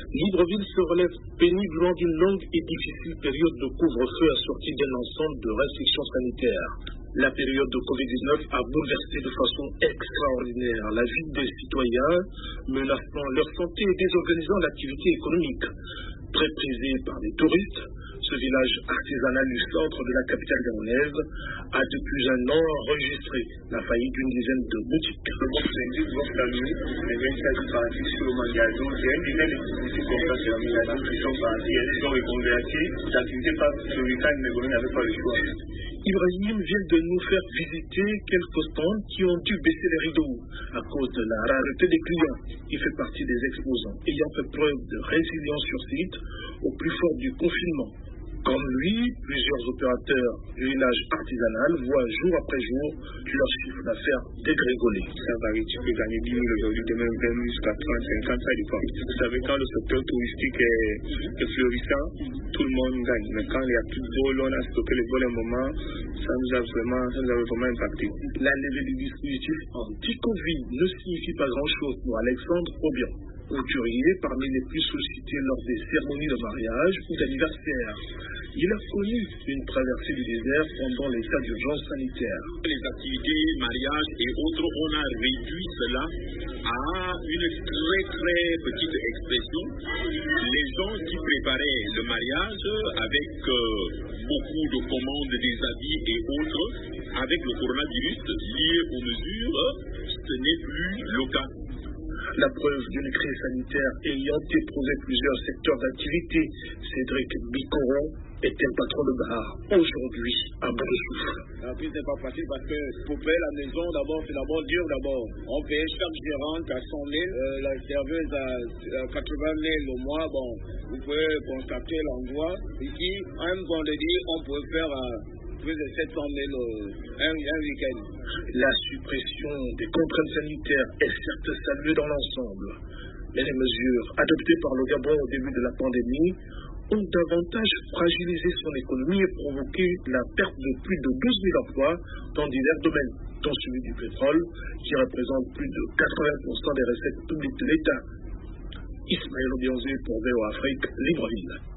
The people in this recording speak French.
Libreville se relève péniblement d'une longue et difficile période de couvre-feu assortie d'un ensemble de restrictions sanitaires. La période de Covid-19 a bouleversé de façon extraordinaire la vie des citoyens, menaçant leur santé et désorganisant l'activité économique. Très prisé par les touristes, ce village artisanal du centre de la capitale gabonaise a depuis un an enregistré la faillite d'une dizaine de boutiques. Ibrahim vient de nous faire visiter quelques stands qui ont dû baisser les rideaux à cause de la rareté des clients. Il fait partie des exposants ayant fait preuve de résilience sur site au plus fort du confinement. Comme lui, plusieurs opérateurs du village artisanal voient jour après jour leur chiffre d'affaires dégringoler. Ça varie, tu peux gagner 10 000 aujourd'hui, demain 20 000 jusqu'à 30, 50, ça dépend. Vous savez, quand le secteur touristique est florissant, tout le monde gagne. Mais quand il y a plus de vol, on a stocké les vols un moment, ça nous a vraiment impacté. La levée du dispositif anti-Covid ne signifie pas grand-chose pour Alexandre Obian, couturier parmi les plus sollicités lors des cérémonies de mariage ou d'anniversaire. Il a connu une traversée du désert pendant l'état d'urgence sanitaire. Les activités, mariages et autres, on a réduit cela à une très très petite expression. Les gens qui préparaient le mariage avec beaucoup de commandes des habits et autres, avec le coronavirus lié aux mesures, ce n'est plus le cas. La preuve d'une crise sanitaire ayant éprouvé plusieurs secteurs d'activité, Cédric Bicoron est un patron de bar aujourd'hui à bout de souffle. La prise n'est pas facile parce que pour payer la maison, d'abord, c'est d'abord dur d'abord. On paye chaque gérante à 100 000, la serveuse à 80 000 au mois. Bon, vous pouvez constater l'endroit. Ici, un vendredi, on peut faire plus de 700 000 un week-end. La suppression des contraintes sanitaires est certes saluée dans l'ensemble, mais les mesures adoptées par le Gabon au début de la pandémie ont davantage fragilisé son économie et provoqué la perte de plus de 12 000 emplois dans divers domaines, dont celui du pétrole, qui représente plus de 80% des recettes publiques de l'État. Ismaël Obianzé pour VO Afrique, Libreville.